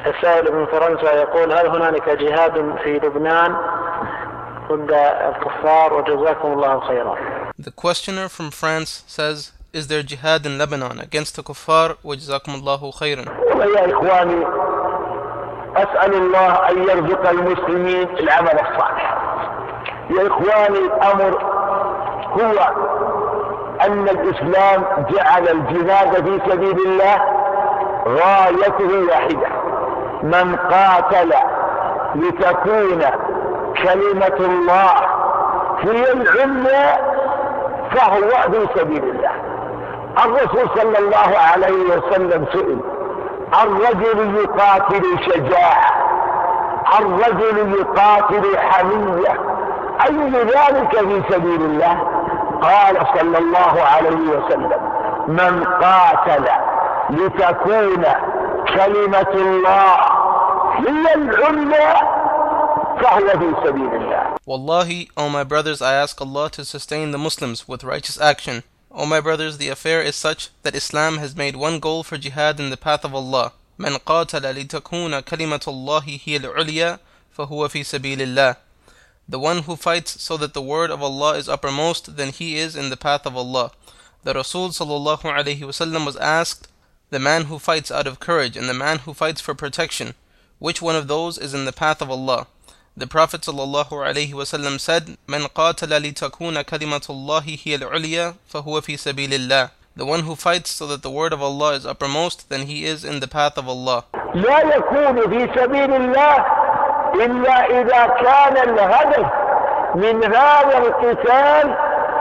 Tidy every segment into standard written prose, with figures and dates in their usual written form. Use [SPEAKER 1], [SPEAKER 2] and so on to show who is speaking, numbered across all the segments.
[SPEAKER 1] السائل من فرنسا يقول: هل هنالك جهاد في لبنان ضد الكفار؟ وجزاكم الله خيرا.
[SPEAKER 2] The questioner from France says, is there jihad in Lebanon against the kuffar? وجزاكم الله خيرا.
[SPEAKER 3] يا إخواني، أسأل الله أن يرزق المسلمين العمل الصالح. يا إخواني، الأمر هو أن الإسلام جعل الجهاد في سبيل الله غايته واحدة: من قاتل لتكون كلمة الله هي العليا فهو في سبيل الله. الرسول صلى الله عليه وسلم سئل: الرجل يقاتل شجاعة، الرجل يقاتل حمية، أي ذلك في سبيل الله؟ قال صلى الله عليه وسلم: من قاتل لتكون كلمة الله هي العليا فهو في سبيل الله.
[SPEAKER 2] Wallahi, O my brothers, I ask Allah to sustain the Muslims with righteous action. O my brothers, the affair is such that Islam has made one goal for jihad in the path of Allah. من قاتل لتكون كلمة الله هي العليا فهو في سبيل الله. The one who fights so that the word of Allah is uppermost, then he is in the path of Allah. The Rasul sallallahu alaihi wasallam was asked, the man who fights out of courage and the man who fights for protection, which one of those is in the path of Allah? The Prophet sallallahu alaihi wasallam said, من قاتل لتكون كلمة الله هي العليا فهو في سبيل الله. The one who fights so that the word of Allah is uppermost, then he is in the path of Allah.
[SPEAKER 3] لا يكون في سبيل الله إلا إذا كان الهدف من هذا القتال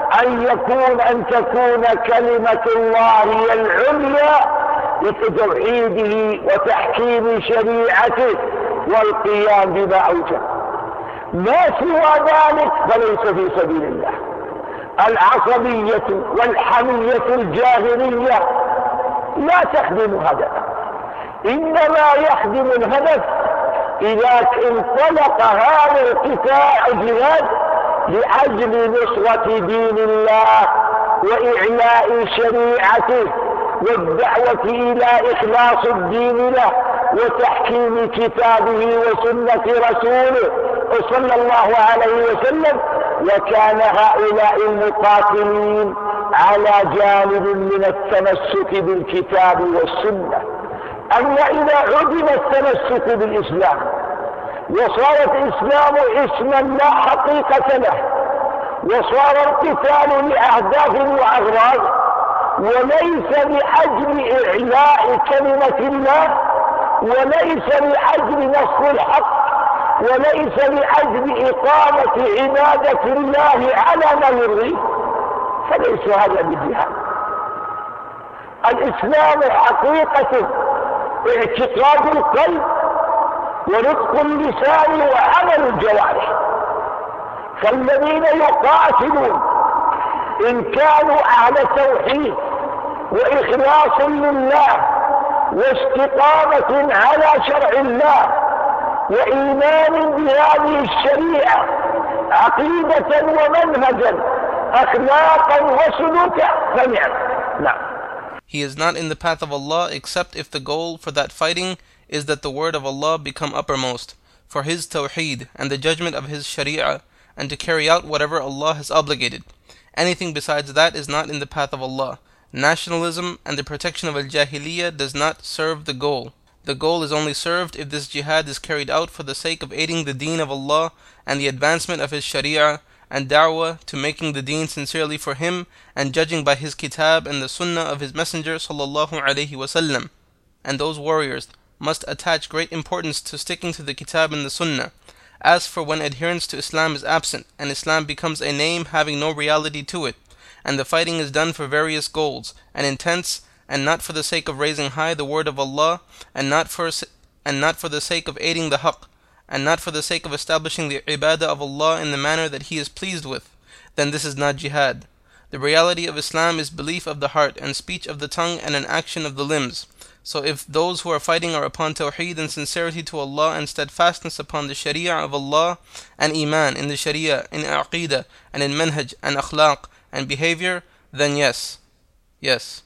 [SPEAKER 3] أن تكون كلمة الله هي العليا لتوحيده وتحكيم شريعته والقيام بما أوجب. ما سوى ذلك فليس في سبيل الله. العصبية والحمية الجاهلية لا تخدم هدفا، إنما يخدم الهدف إذا انطلق هذا القتال الجهاد لأجل نصرة دين الله وإعلاء شريعته والدعوة إلى إخلاص الدين له وتحكيم كتابه وسنة رسوله صلى الله عليه وسلم. وكان هؤلاء المقاتلين على جانب من التمسك بالكتاب والسنة. أما إذا عدم التمسك بالإسلام وصار الإسلام اسما لا حقيقة له، وصار القتال لأهداف وأغراض وليس لأجل إعلاء كلمة الله، وليس لأجل نصر الحق، وليس لأجل إقامة عبادة الله على ما يرضيه، فليس هذا بالجهاد. الإسلام حقيقته اعتقاد القلب ونطق اللسان وعمل الجوارح. فالذين يقاتلون إن كانوا أهل توحيد وإخلاص لله واستقامة على شرع الله وإيمان بهذه الشريعة عقيدة ومنهجا أخلاقا وسلوكا فنعم. نعم.
[SPEAKER 2] He is not in the path of Allah except if the goal for that fighting is that the word of Allah become uppermost, for His tawheed and the judgment of His sharia, and to carry out whatever Allah has obligated. Anything besides that is not in the path of Allah. Nationalism and the protection of al-jahiliyyah does not serve the goal. The goal is only served if this jihad is carried out for the sake of aiding the deen of Allah and the advancement of His sharia, and da'wah to making the deen sincerely for Him, and judging by His kitab and the sunnah of His messenger sallallahu alaihi wasallam. And those warriors must attach great importance to sticking to the kitab and the sunnah. As for when adherence to Islam is absent, and Islam becomes a name having no reality to it, and the fighting is done for various goals and intents, and not for the sake of raising high the word of Allah, and not for the sake of aiding the haqq, and not for the sake of establishing the ibadah of Allah in the manner that He is pleased with, then this is not jihad. The reality of Islam is belief of the heart, and speech of the tongue, and an action of the limbs. So if those who are fighting are upon tawheed and sincerity to Allah and steadfastness upon the sharia of Allah, and iman in the sharia, in aqidah, and in manhaj and akhlaq and behavior, then yes.